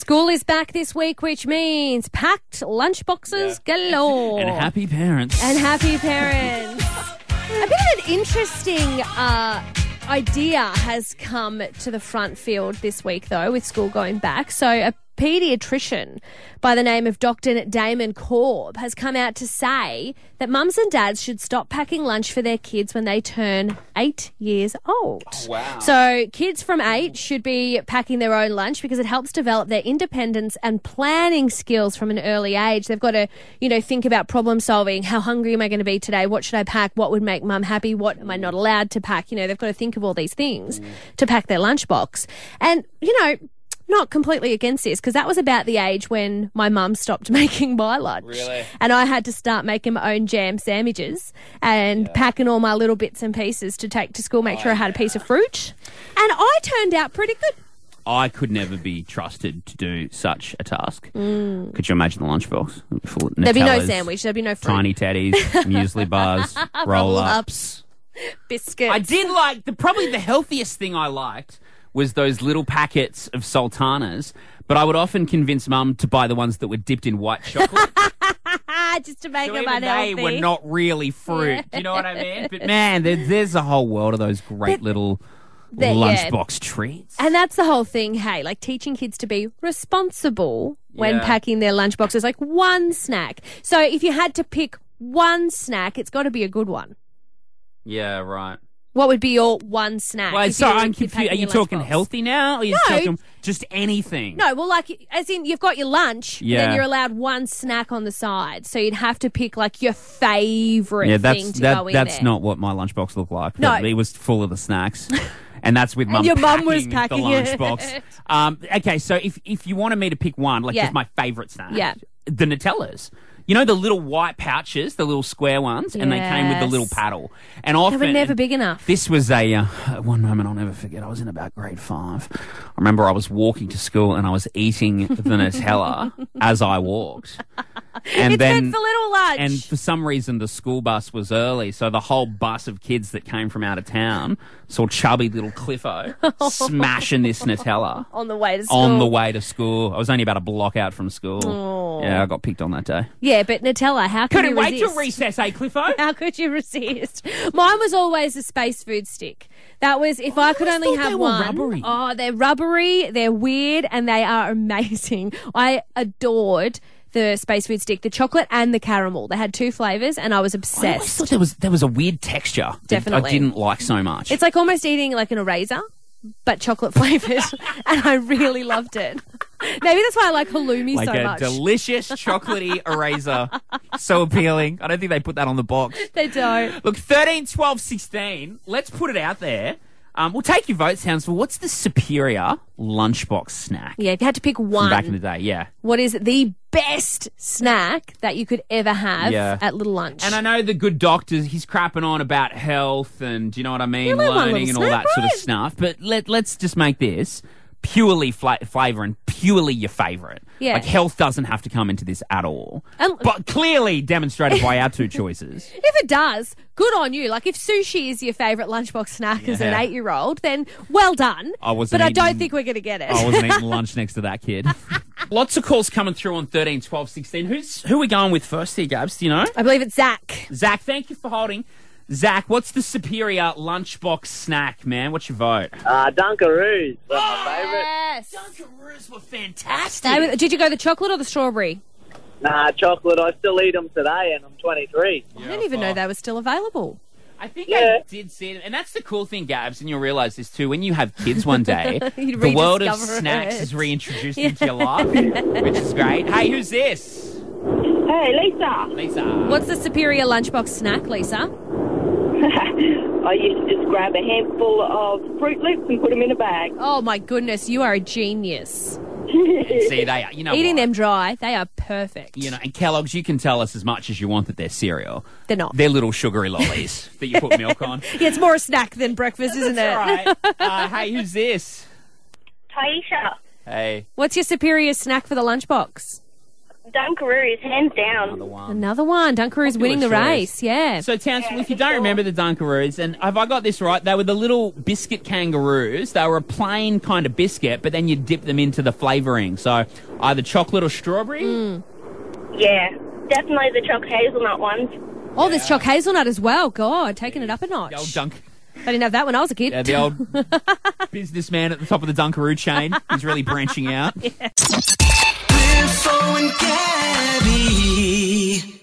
School is back this week, which means packed lunchboxes galore. And happy parents. And happy parents. A bit of an interesting idea has come to the front field this week, though, with school going back. So a paediatrician by the name of Dr. Damon Korb has come out to say that mums and dads should stop packing lunch for their kids when they turn 8 years old. Oh, wow. So kids from 8 should be packing their own lunch because it helps develop their independence and planning skills from an early age. They've got to, think about problem solving. How hungry am I going to be today? What should I pack? What would make mum happy? What am I not allowed to pack? They've got to think of all these things to pack their lunchbox. And, not completely against this because that was about the age when my mum stopped making my lunch. Really? And I had to start making my own jam sandwiches and packing all my little bits and pieces to take to school, make sure I had a piece of fruit. And I turned out pretty good. I could never be trusted to do such a task. Could you imagine the lunchbox? Full of There'd be no Nutellas, sandwich. There'd be no fruit. Tiny teddies, muesli bars, roll-ups. Biscuits. I did probably the healthiest thing I liked was those little packets of sultanas, but I would often convince mum to buy the ones that were dipped in white chocolate. Just to make So them even unhealthy. they were not really fruit. Do you know what I mean? But man, there's a whole world of those great little lunchbox treats. And that's the whole thing, hey, teaching kids to be responsible when packing their lunchboxes, like one snack. So if you had to pick one snack, it's got to be a good one. Yeah, right. What would be your one snack? Well, sorry, I'm confused. Are you talking lunchbox? healthy now? Or are you talking just anything? No, well, as in you've got your lunch, and Yeah. then you're allowed one snack on the side. So you'd have to pick your favourite thing to go in that's there. not what my lunchbox looked like. No. It was full of the snacks. And that's with mum your mum packing was packing the it. lunchbox. Okay, so if you wanted me to pick one, just my favourite snack, the Nutellas. The little white pouches, the little square ones, and they came with the little Yes. paddle. And often They were never big enough. This was one moment I'll never forget. I was in about grade 5. I remember I was walking to school and I was eating the Nutella as I walked. And It's then meant for little lunch. And for some reason, the school bus was early, so the whole bus of kids that came from out of town saw chubby little Cliffo smashing this Nutella on the way to school. on the way to school. I was only about a block out from school. Oh. Yeah, I got picked on that day. Yeah, but Nutella, how can Couldn't you wait resist? till recess, eh, Cliffo? How could you resist? Mine was always a space food stick. That was if I could only thought have they were one. rubbery. Oh, they're rubbery, they're weird, and they are amazing. I adored the space food stick, the chocolate and the caramel. They had 2 flavours, and I was I always obsessed. thought there was a weird texture that Definitely. I didn't like so much. It's like almost eating like an eraser, but chocolate flavoured, and I really loved it. Maybe that's why I like halloumi like so a much. delicious chocolatey eraser. So appealing. I don't think they put that on the box. They don't. Look, 13, 12, 16. Let's put it out there. We'll take your vote, Sounds. What's the superior lunchbox snack Yeah, if you had to pick from one, back in the day? Yeah. what is the best snack that you could ever have Yeah. at little lunch? And I know the good doctor, he's crapping on about health and, do you know what I mean, Yeah, like one learning little and all that snack, sort of right? stuff. But let's just make this purely flavour and purely your favourite. Yeah. Like health doesn't have to come into this at all. And- But clearly demonstrated by our 2 choices. If it does, good on you. Like if sushi is your favourite lunchbox snack as an Yeah. 8-year-old, then well done. I wasn't but I don't eating- think we're going to get it. I wasn't eating lunch next to that kid. Lots of calls coming through on 13, 12, 16. Who are we going with first here, Gabs? Do you know? I believe it's Zach. Zach, thank you for holding. Zach, what's the superior lunchbox snack, man? What's your vote? Dunkaroos. That's my favourite. Yes. Dunkaroos were fantastic. Did you go the chocolate or the strawberry? Nah, chocolate. I still eat them today, and I'm 23. I didn't even know they were still available. I think Yeah. I did see it. And that's the cool thing, Gabs, and you'll realise this too. When you have kids one day, You the world of rediscover snacks it. is reintroduced into your life, which is great. Hey, who's this? Hey, Lisa. Lisa. What's the superior lunchbox snack, Lisa? I used to just grab a handful of Fruit Loops and put them in a bag. Oh my goodness, you are a genius. See, they are. You know Eating what? them dry, they are perfect. You know, and Kellogg's, you can tell us as much as you want that they're cereal. They're not. They're little sugary lollies that you put milk on. Yeah, it's more a snack than breakfast, isn't it? All right. Hey, who's this? Taisha. Hey. What's your superior snack for the lunchbox? Dunkaroos, hands down. Another one. Another one. Dunkaroo's winning the choice. race. Yeah. So, Towns, if you don't remember the Dunkaroos, and have I got this right? They were the little biscuit kangaroos. They were a plain kind of biscuit, but then you dip them into the flavouring. So, either chocolate or strawberry. Yeah, definitely the choc hazelnut ones. Oh, there's choc hazelnut as well. God, taking it up a notch. The old dunk. I didn't have that when I was a kid. Yeah, the old businessman at the top of the Dunkaroo chain. He's really branching out. Wilfo and Gabby.